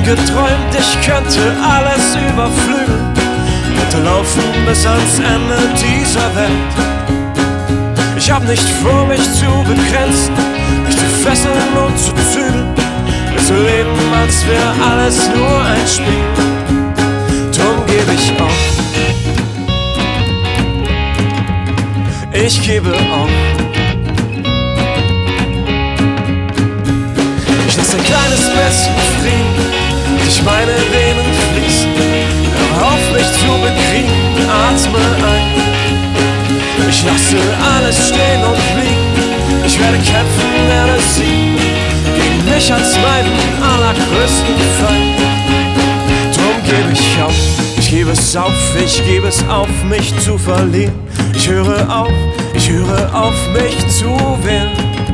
geträumt, ich könnte alles überflügeln, weiterlaufen bis ans Ende dieser Welt. Ich hab nicht vor, mich zu begrenzen, mich zu fesseln und zu zügeln, wir zu leben, als wär alles nur ein Spiel. Drum gebe ich auf, ich gebe auf. Ich lass ein kleines bisschen Frieden durch meine Venen fließen. Hör auf, mich zu bekriegen, atme ein. Ich lasse alles stehen und liegen. Ich werde kämpfen, werde siegen gegen mich als meinen allergrößten Feind. Drum gebe ich auf, ich gebe es auf, mich zu verlieren. Ich höre auf mich zu wehren.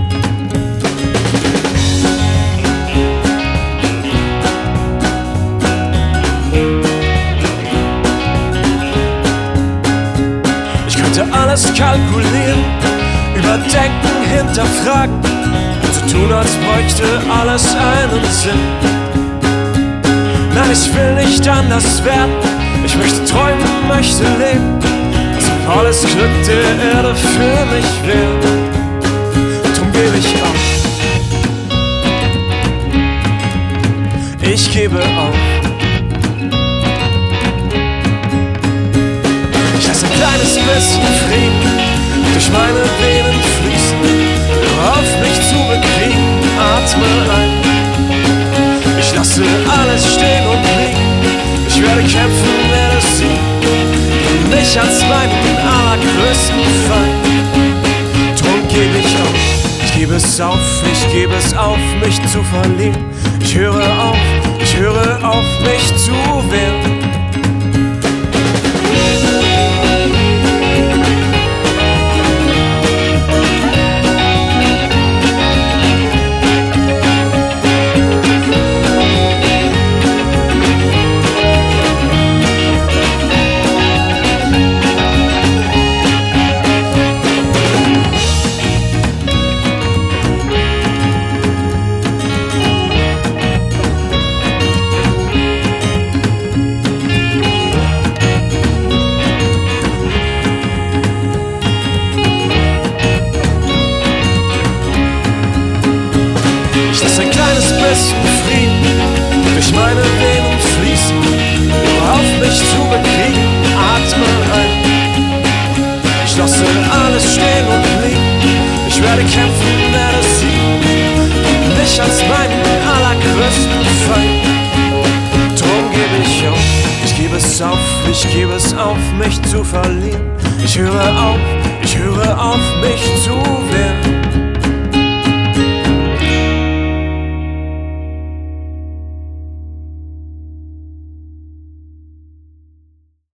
Alles kalkulieren, überdenken, hinterfragen, so tun, als bräuchte alles einen Sinn. Nein, ich will nicht anders werden, ich möchte träumen, möchte leben, dass alles Glück der Erde für mich wäre. Drum gebe ich auf, ich gebe auf. Kleines bisschen Frieden durch meine Venen fließen. Hör auf, mich zu bekriegen, atme ein. Ich lasse alles stehen und liegen. Ich werde kämpfen, werde siegen gegen mich als meinen allergrößten Feind. Drum gebe ich es auf, mich zu verlieren. Ich höre auf, mich zu wehren. Frieden durch meine Venen fließen. Hör auf, mich zu bekriegen, atme ein. Ich lasse alles stehen und liegen. Ich werde kämpfen, werde siegen gegen mich als meinen allergrößten Feind. Drum gebe ich auf, mich zu verlieren. Ich höre auf, mich zu